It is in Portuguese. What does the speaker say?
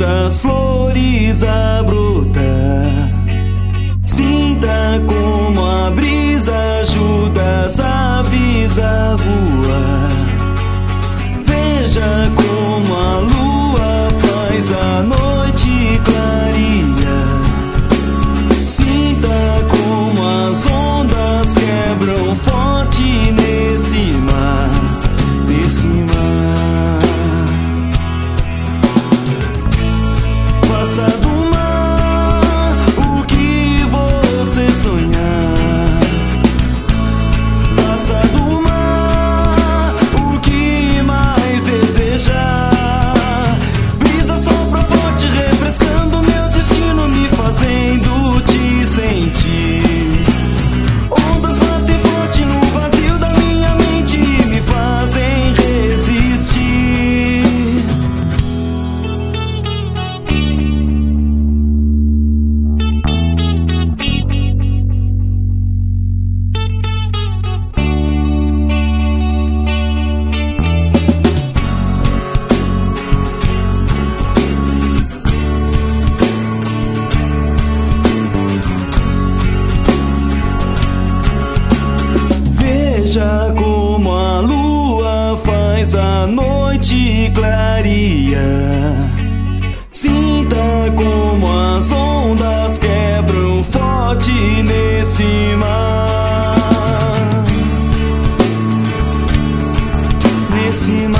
das flores a brotar. Sinta como a brisa ajuda as aves a voar. Veja como a lua faz a noite clarear. Sinta como as ondas quebram forte nesse mar, nesse mar. Faça do mar o que você sonhar. Faça do mar o que mais desejar. Brisa sopra forte, refrescando meu destino, me fazendo te sentir. Ondas batem forte no vazio da minha mente e me fazem resistir. Veja como a lua faz a noite clarear. Sinta como as ondas quebram forte nesse mar, nesse mar.